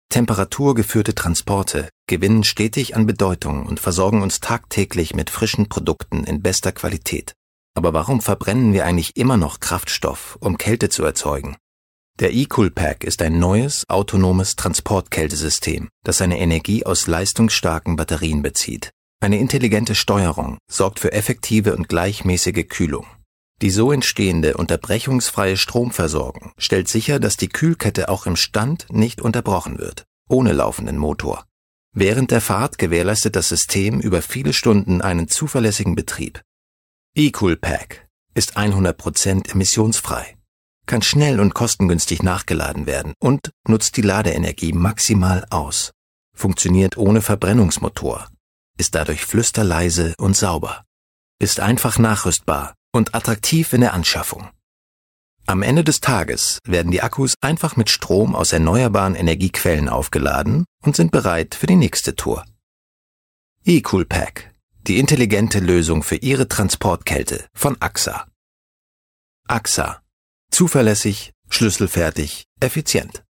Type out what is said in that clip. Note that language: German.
Temperaturgeführte Transporte gewinnen stetig an Bedeutung und versorgen uns tagtäglich mit frischen Produkten in bester Qualität. Aber warum verbrennen wir eigentlich immer noch Kraftstoff, um Kälte zu erzeugen? Der eCoolPack ist ein neues, autonomes Transportkältesystem, das seine Energie aus leistungsstarken Batterien bezieht. Eine intelligente Steuerung sorgt für effektive und gleichmäßige Kühlung. Die so entstehende unterbrechungsfreie Stromversorgung stellt sicher, dass die Kühlkette auch im Stand nicht unterbrochen wird, ohne laufenden Motor. Während der Fahrt gewährleistet das System über viele Stunden einen zuverlässigen Betrieb. eCoolPack ist 100% emissionsfrei, kann schnell und kostengünstig nachgeladen werden und nutzt die Ladeenergie maximal aus, funktioniert ohne Verbrennungsmotor, ist dadurch flüsterleise und sauber, ist einfach nachrüstbar und attraktiv in der Anschaffung. Am Ende des Tages werden die Akkus einfach mit Strom aus erneuerbaren Energiequellen aufgeladen und sind bereit für die nächste Tour. eCoolPack, die intelligente Lösung für Ihre Transportkälte von AXA. AXA. Zuverlässig, schlüsselfertig, effizient.